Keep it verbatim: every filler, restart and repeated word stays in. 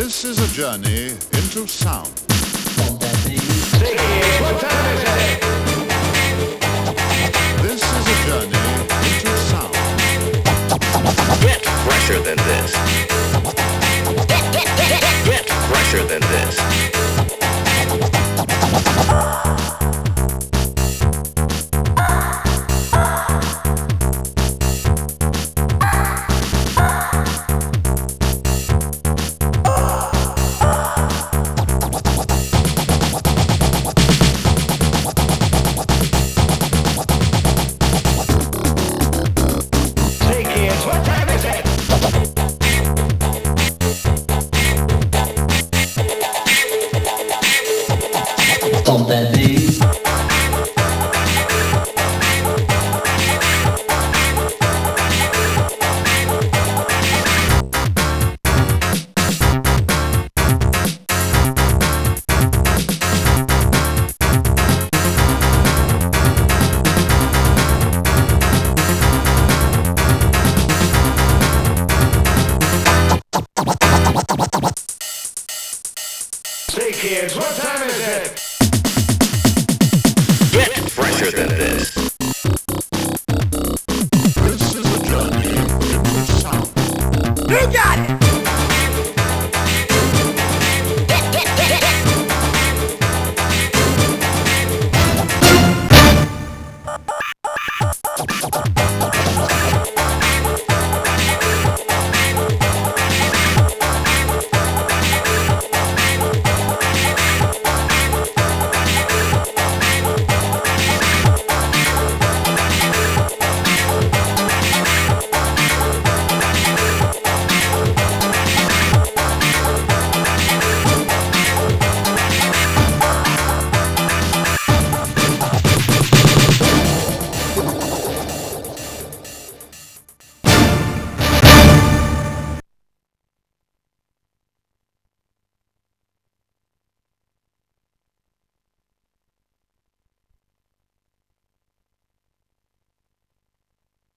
This is a journey into sound. Say kids, what time is it? This is a journey into sound. Get fresher than this. Get, get, get, get, get fresher than this. Say kids, what time is it? Bump that beat. Say kids, what time